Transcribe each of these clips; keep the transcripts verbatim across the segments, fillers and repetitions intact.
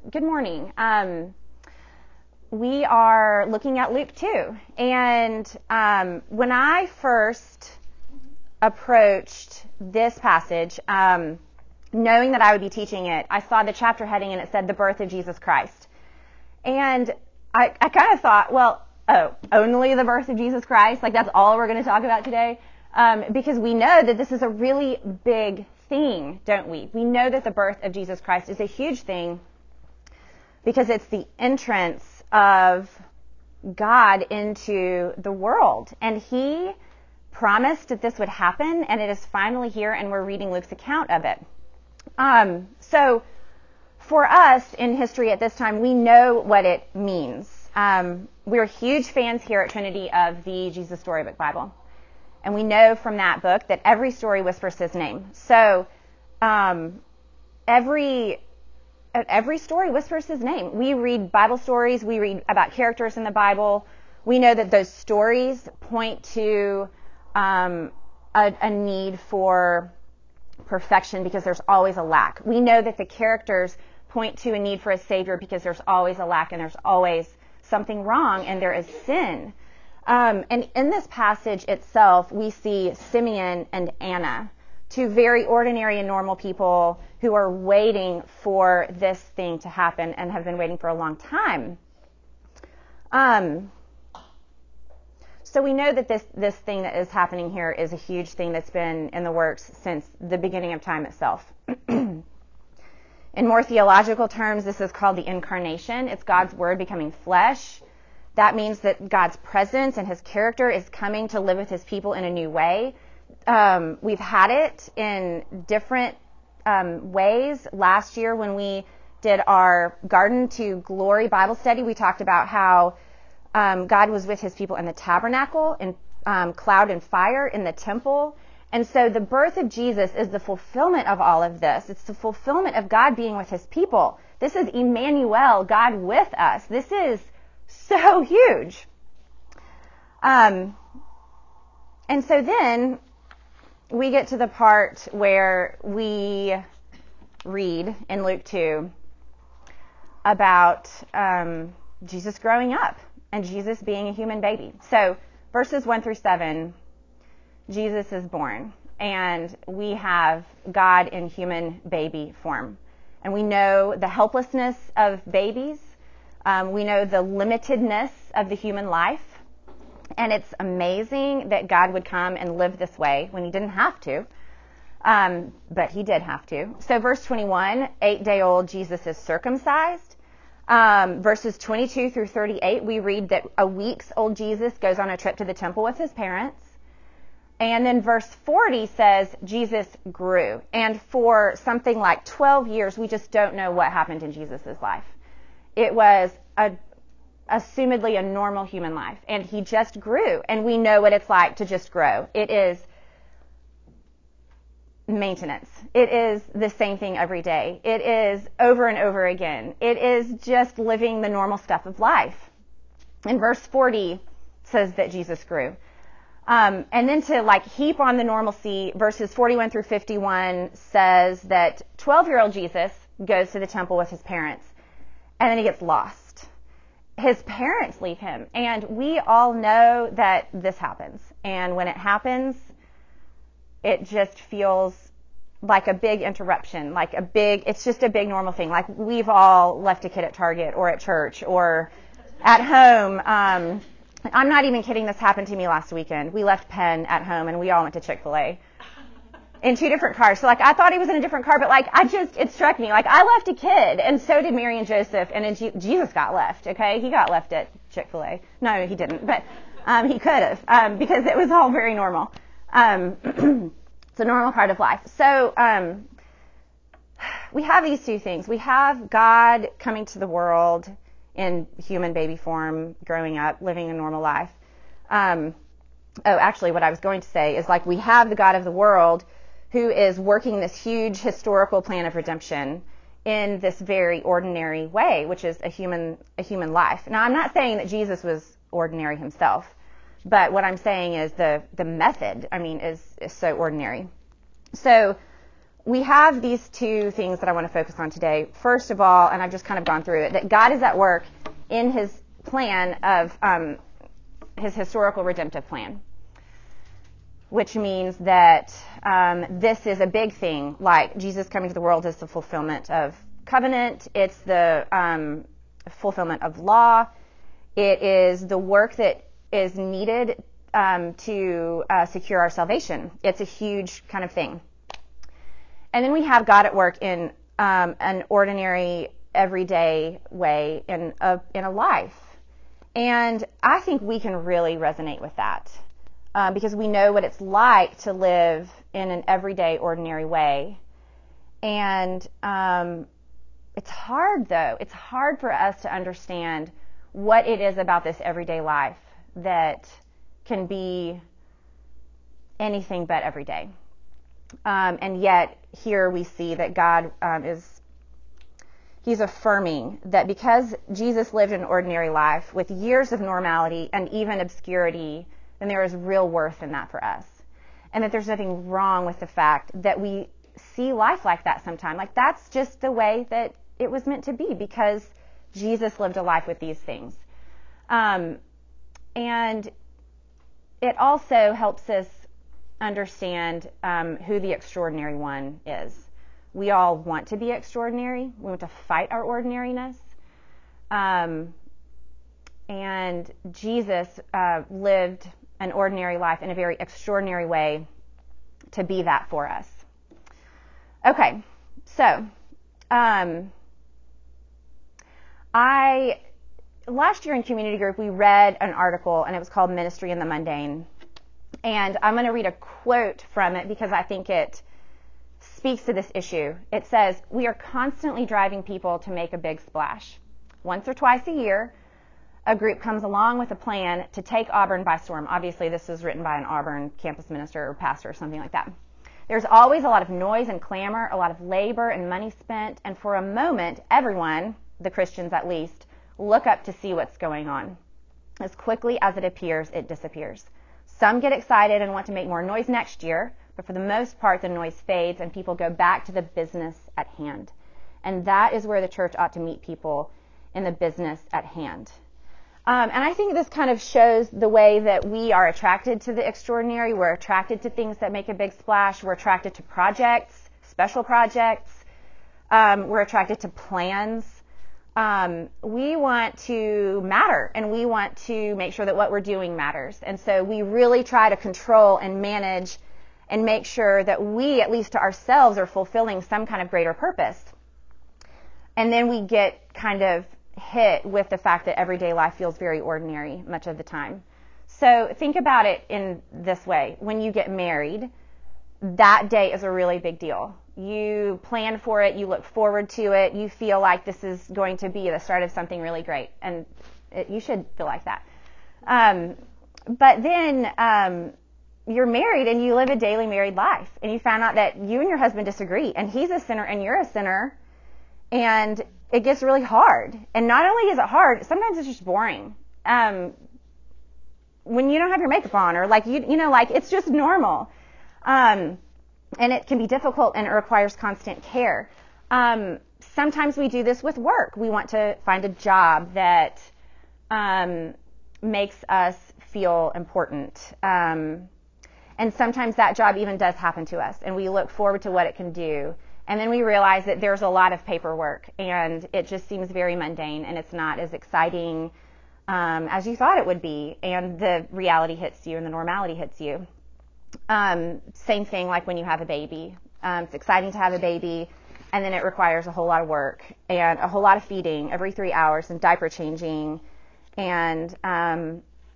good morning. Um, we are looking at Luke two. And um, when I first approached this passage, um, knowing that I would be teaching it, I saw the chapter heading and it said the birth of Jesus Christ. And I, I kind of thought, well, oh, only the birth of Jesus Christ? Like that's all we're going to talk about today? Um, because we know that this is a really big thing, don't we? We know that the birth of Jesus Christ is a huge thing because it's the entrance of God into the world. And he promised that this would happen, and it is finally here, and we're reading Luke's account of it. Um, so for us in history at this time, we know what it means. Um, we're huge fans here at Trinity of the Jesus Storybook Bible. And we know from that book that every story whispers his name. So um, every every story whispers his name. We read Bible stories. We read about characters in the Bible. We know that those stories point to um, a, a need for perfection because there's always a lack. We know that the characters point to a need for a Savior because there's always a lack and there's always something wrong and there is sin. Um, and in this passage itself, we see Simeon and Anna, two very ordinary and normal people who are waiting for this thing to happen and have been waiting for a long time. Um, so we know that this, this thing that is happening here is a huge thing that's been in the works since the beginning of time itself. In more theological terms, this is called the incarnation. It's God's word becoming flesh. That means that God's presence and his character is coming to live with his people in a new way. Um, we've had it in different um, ways. Last year when we did our Garden to Glory Bible study, we talked about how um, God was with his people in the tabernacle, in um, cloud and fire, in the temple. And so the birth of Jesus is the fulfillment of all of this. It's the fulfillment of God being with his people. This is Emmanuel, God with us. This is so huge. Um, and so then we get to the part where we read in Luke two about um, Jesus growing up and Jesus being a human baby. So verses one through seven, Jesus is born, and we have God in human baby form. And we know the helplessness of babies. Um, we know the limitedness of the human life, and it's amazing that God would come and live this way when he didn't have to, um, but he did have to. So verse twenty-one, eight-day-old Jesus is circumcised. Um, verses twenty-two through thirty-eight, we read that a week's-old Jesus goes on a trip to the temple with his parents. And then verse forty says Jesus grew. And for something like twelve years, we just don't know what happened in Jesus' life. It was a, assumedly a normal human life, and he just grew, and we know what it's like to just grow. It is maintenance. It is the same thing every day. It is over and over again. It is just living the normal stuff of life. And verse forty says that Jesus grew. Um, and then to like heap on the normalcy, verses forty-one through fifty-one says that twelve-year-old Jesus goes to the temple with his parents. And then he gets lost. His parents leave him. And we all know that this happens. And when it happens, it just feels like a big interruption, like a big, it's just a big normal thing. Like we've all left a kid at Target or at church or at home. Um, I'm not even kidding. This happened to me last weekend. We left Penn at home and we all went to Chick-fil-A. In two different cars. So like I thought he was in a different car, but like I just, it struck me. Like I left a kid, and so did Mary and Joseph, and then G- Jesus got left, okay? He got left at Chick-fil-A. No, he didn't, but um, he could have, um, because it was all very normal. Um, it's a normal part of life. So um, we have these two things. We have God coming to the world in human baby form, growing up, living a normal life. Um, oh, actually, what I was going to say is like we have the God of the world who is working this huge historical plan of redemption in this very ordinary way, which is a human a human life. Now, I'm not saying that Jesus was ordinary himself, but what I'm saying is the the method, I mean, is, is so ordinary. So we have these two things that I want to focus on today. First of all, and I've just kind of gone through it, that God is at work in his plan of um, his historical redemptive plan, which means that um, this is a big thing, like Jesus coming to the world is the fulfillment of covenant. It's the um, fulfillment of law. It is the work that is needed um, to uh, secure our salvation. It's a huge kind of thing. And then we have God at work in um, an ordinary, everyday way in a, in a life. And I think we can really resonate with that um, because we know what it's like to live in an everyday, ordinary way. And um, it's hard, though. It's hard for us to understand what it is about this everyday life that can be anything but everyday. Um, and yet, here we see that God um, is, he's affirming that because Jesus lived an ordinary life with years of normality and even obscurity, then there is real worth in that for us. And that there's nothing wrong with the fact that we see life like that sometime. Like, that's just the way that it was meant to be because Jesus lived a life with these things. Um, and it also helps us understand um, who the extraordinary one is. We all want to be extraordinary. We want to fight our ordinariness. Um, and Jesus uh, lived an ordinary life in a very extraordinary way to be that for us. Okay, so um, I last year in community group we read an article and it was called Ministry in the Mundane. And I'm going to read a quote from it because I think it speaks to this issue. It says, "We are constantly driving people to make a big splash. Once or twice a year, a group comes along with a plan to take Auburn by storm." Obviously, this was written by an Auburn campus minister or pastor or something like that. "There's always a lot of noise and clamor, a lot of labor and money spent, and for a moment, everyone, the Christians at least, look up to see what's going on. As quickly as it appears, it disappears. Some get excited and want to make more noise next year, but for the most part, the noise fades and people go back to the business at hand. And that is where the church ought to meet people, in the business at hand." Um, and I think this kind of shows the way that we are attracted to the extraordinary. We're attracted to things that make a big splash. We're attracted to projects, special projects. Um, we're attracted to plans. Um, we want to matter, and we want to make sure that what we're doing matters. And so we really try to control and manage and make sure that we, at least to ourselves, are fulfilling some kind of greater purpose. And then we get kind of hit with the fact that everyday life feels very ordinary much of the time. So think about it in this way. When you get married, that day is a really big deal. You plan for it, you look forward to it, you feel like this is going to be the start of something really great, and it, you should feel like that. Um, but then um, you're married and you live a daily married life, and you found out that you and your husband disagree, and he's a sinner and you're a sinner, and it gets really hard. And not only is it hard, sometimes it's just boring. Um, when you don't have your makeup on, or like you, you know, like it's just normal. Um, and it can be difficult and it requires constant care. Um, sometimes we do this with work. We want to find a job that um, makes us feel important. Um, and sometimes that job even does happen to us, and we look forward to what it can do. And then we realize that there's a lot of paperwork, and it just seems very mundane, and it's not as exciting um, as you thought it would be. And the reality hits you, and the normality hits you. Um, same thing like when you have a baby. Um, it's exciting to have a baby, and then it requires a whole lot of work and a whole lot of feeding every three hours and diaper changing. And um,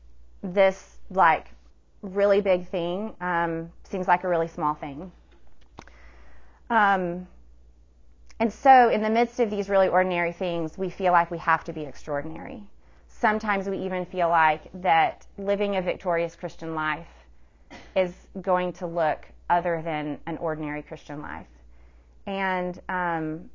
this like really big thing um, seems like a really small thing. Um, and so in the midst of these really ordinary things, we feel like we have to be extraordinary. Sometimes we even feel like that living a victorious Christian life is going to look other than an ordinary Christian life. And um,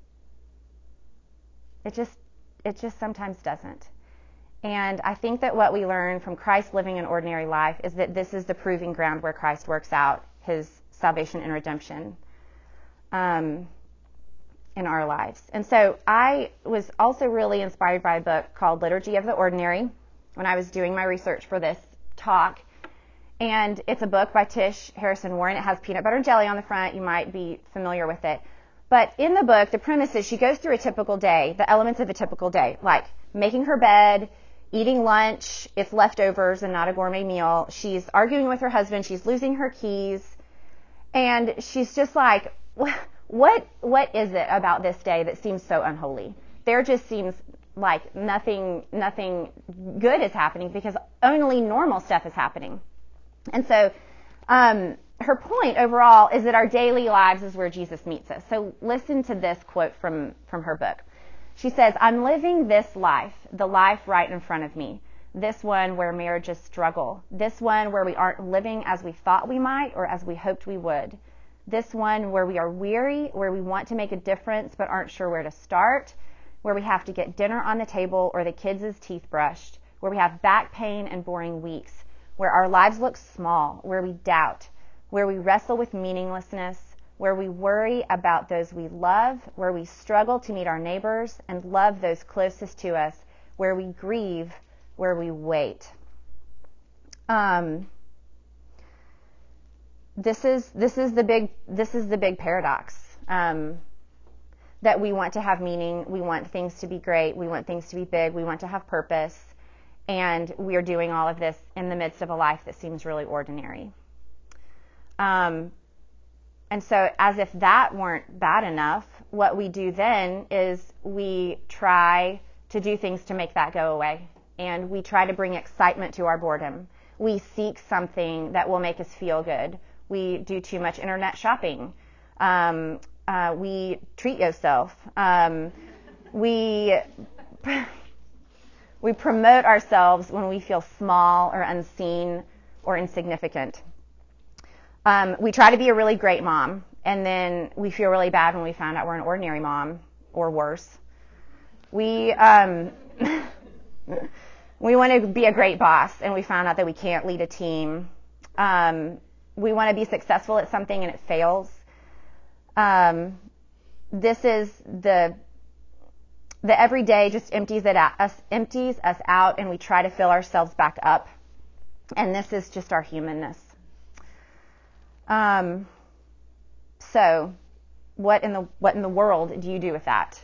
it just it just sometimes doesn't. And I think that what we learn from Christ living an ordinary life is that this is the proving ground where Christ works out his salvation and redemption. um, in our lives. And so I was also really inspired by a book called Liturgy of the Ordinary when I was doing my research for this talk. And it's a book by Tish Harrison Warren. It has peanut butter and jelly on the front. You might be familiar with it. But in the book, the premise is she goes through a typical day, the elements of a typical day, like making her bed, eating lunch, it's leftovers and not a gourmet meal. She's arguing with her husband. She's losing her keys. And she's just like, what, what is it about this day that seems so unholy? There just seems like nothing, nothing good is happening because only normal stuff is happening. And so, um, her point overall is that our daily lives is where Jesus meets us. So listen to this quote from, from her book. She says, I'm living this life, the life right in front of me. This one where marriages struggle. This one where we aren't living as we thought we might or as we hoped we would. This one where we are weary, where we want to make a difference but aren't sure where to start, where we have to get dinner on the table or the kids' teeth brushed, where we have back pain and boring weeks, where our lives look small, where we doubt, where we wrestle with meaninglessness, where we worry about those we love, where we struggle to meet our neighbors and love those closest to us, where we grieve, where we wait. Um, this is this is the big this is the big paradox. Um, that we want to have meaning, we want things to be great, we want things to be big, we want to have purpose, and we are doing all of this in the midst of a life that seems really ordinary. Um, and so as if that weren't bad enough, what we do then is we try to do things to make that go away. And we try to bring excitement to our boredom. We seek something that will make us feel good. We do too much internet shopping. Um, uh, we treat yourself. Um, we, we promote ourselves when we feel small or unseen or insignificant. Um, we try to be a really great mom, and then we feel really bad when we find out we're an ordinary mom, or worse. We um, we want to be a great boss, and we found out that we can't lead a team. Um, we want to be successful at something, and it fails. Um, this is the the everyday just empties it out, us empties us out, and we try to fill ourselves back up. And this is just our humanness. Um, so what in the, what in the world do you do with that?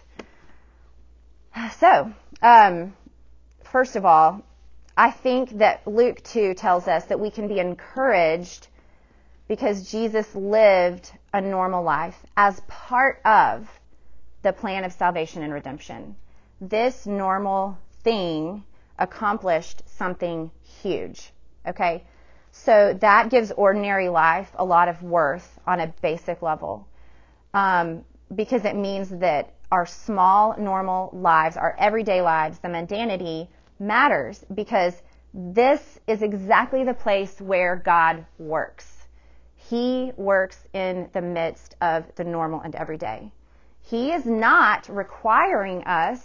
So, um, first of all, I think that Luke two tells us that we can be encouraged because Jesus lived a normal life as part of the plan of salvation and redemption. This normal thing accomplished something huge, okay? So that gives ordinary life a lot of worth on a basic level, um, because it means that our small, normal lives, our everyday lives, the mundanity matters because this is exactly the place where God works. He works in the midst of the normal and everyday. He is not requiring us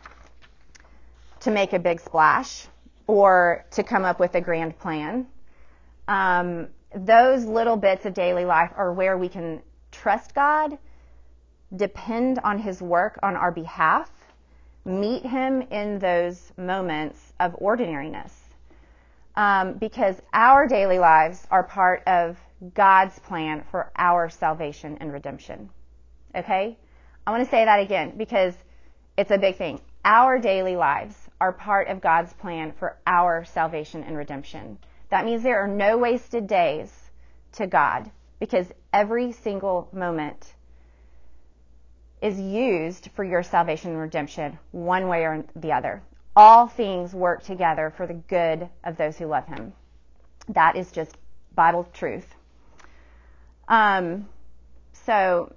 to make a big splash or to come up with a grand plan. Um, those little bits of daily life are where we can trust God, depend on His work on our behalf, meet Him in those moments of ordinariness. Um, because our daily lives are part of God's plan for our salvation and redemption. Okay? I want to say that again because it's a big thing. Our daily lives are part of God's plan for our salvation and redemption. That means there are no wasted days to God because every single moment is used for your salvation and redemption one way or the other. All things work together for the good of those who love Him. That is just Bible truth. Um, so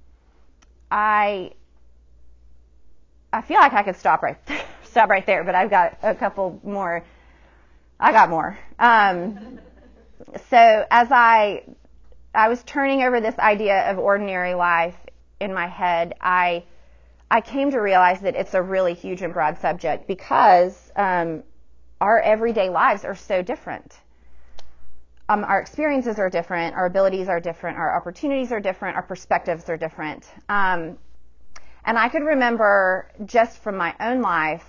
I I feel like I could stop right stop right there, but I've got a couple more. I got more. Um, so as I I was turning over this idea of ordinary life in my head, I I came to realize that it's a really huge and broad subject because um, our everyday lives are so different. um, our experiences are different, our abilities are different, our opportunities are different, our perspectives are different. Um, and I could remember just from my own life,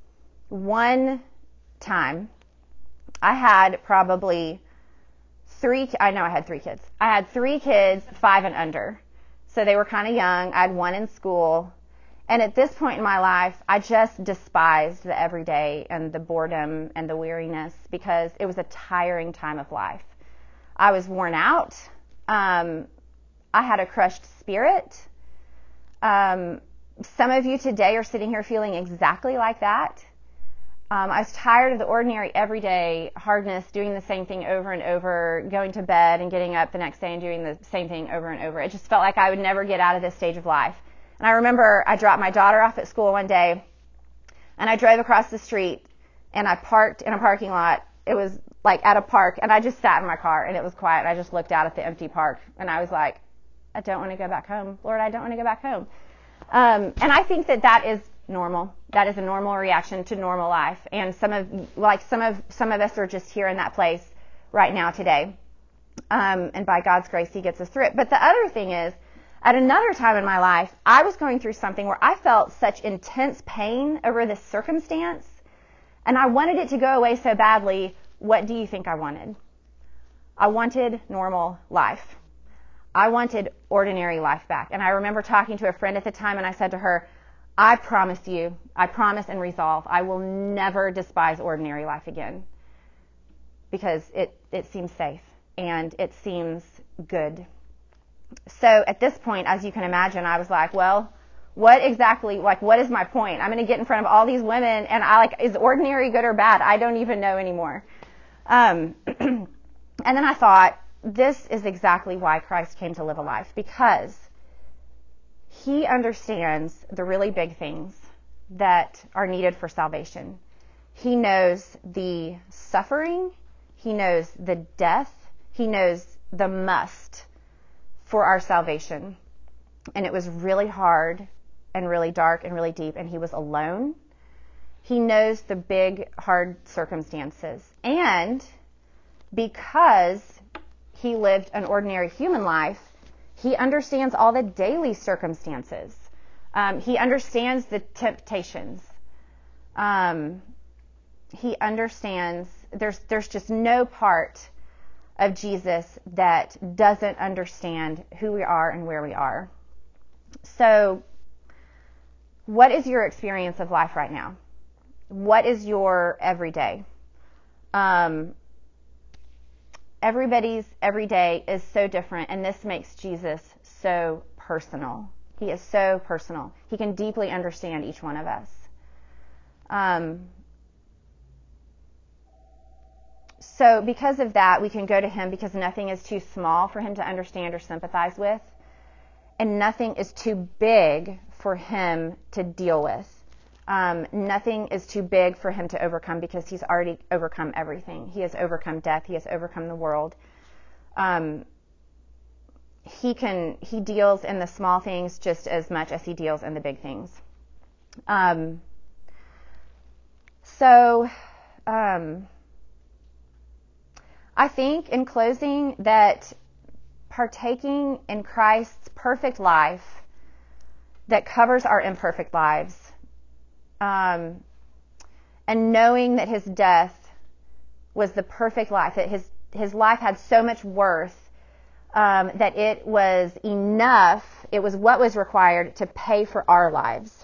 one time I had probably three, I know I had three kids. I had three kids, five and under. So they were kind of young. I had one in school. And at this point in my life, I just despised the everyday and the boredom and the weariness because it was a tiring time of life. I was worn out. Um, I had a crushed spirit. Um, some of you today are sitting here feeling exactly like that. Um, I was tired of the ordinary, everyday hardness, doing the same thing over and over, going to bed and getting up the next day and doing the same thing over and over. It just felt like I would never get out of this stage of life. And I remember I dropped my daughter off at school one day, and I drove across the street, and I parked in a parking lot. It was like at a park, and I just sat in my car, and it was quiet, and I just looked out at the empty park, and I was like, I don't want to go back home. Lord, I don't want to go back home. Um, and I think that that is normal. That is a normal reaction to normal life. And some of, like some of, some of us are just here in that place right now today. Um, and by God's grace, He gets us through it. But the other thing is, at another time in my life, I was going through something where I felt such intense pain over this circumstance, and I wanted it to go away so badly. What do you think I wanted? I wanted normal life. I wanted ordinary life back. And I remember talking to a friend at the time, and I said to her, I promise you, I promise and resolve, I will never despise ordinary life again, because it, it seems safe and it seems good. So at this point, as you can imagine, I was like, well, what exactly, like, what is my point? I'm going to get in front of all these women, and I like, is ordinary good or bad? I don't even know anymore. Um, and then I thought, this is exactly why Christ came to live a life, because He understands the really big things that are needed for salvation. He knows the suffering. He knows the death. He knows the must for our salvation. And it was really hard and really dark and really deep, and He was alone. He knows the big, hard circumstances. And because He lived an ordinary human life, He understands all the daily circumstances. Um, he understands the temptations. Um, he understands, there's, there's just no part of Jesus that doesn't understand who we are and where we are. So, what is your experience of life right now? What is your everyday? Um, everybody's everyday is so different, and this makes Jesus so personal. He is so personal. He can deeply understand each one of us. Um, so because of that, we can go to Him, because nothing is too small for Him to understand or sympathize with, and nothing is too big for Him to deal with. Um, nothing is too big for Him to overcome, because He's already overcome everything. He has overcome death. He has overcome the world. Um, he can, he deals in the small things just as much as He deals in the big things. Um, so, um, I think in closing that partaking in Christ's perfect life that covers our imperfect lives, Um, and knowing that His death was the perfect life, that his, his life had so much worth, um, that it was enough, it was what was required to pay for our lives.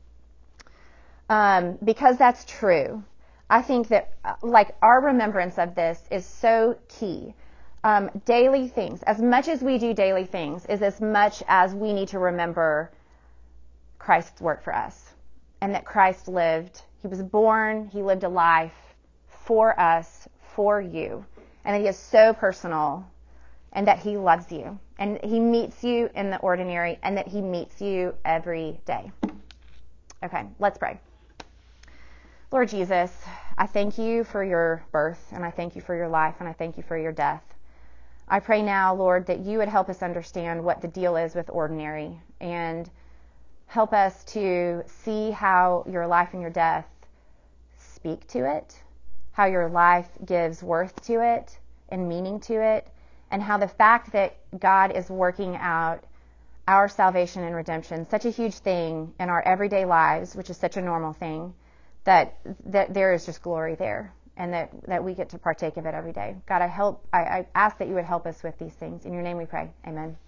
Um, because that's true, I think that, like, our remembrance of this is so key. Um, daily things, as much as we do daily things, is as much as we need to remember Christ's work for us. And that Christ lived, He was born, He lived a life for us, for you. And that He is so personal, and that He loves you. And He meets you in the ordinary, and that He meets you every day. Okay, let's pray. Lord Jesus, I thank You for Your birth, and I thank You for Your life, and I thank You for Your death. I pray now, Lord, that You would help us understand what the deal is with ordinary, and help us to see how Your life and Your death speak to it, how Your life gives worth to it, and meaning to it, and how the fact that God is working out our salvation and redemption, such a huge thing in our everyday lives, which is such a normal thing, that that there is just glory there, and that, that we get to partake of it every day. God, I help I, I ask that you would help us with these things. In your name we pray. Amen.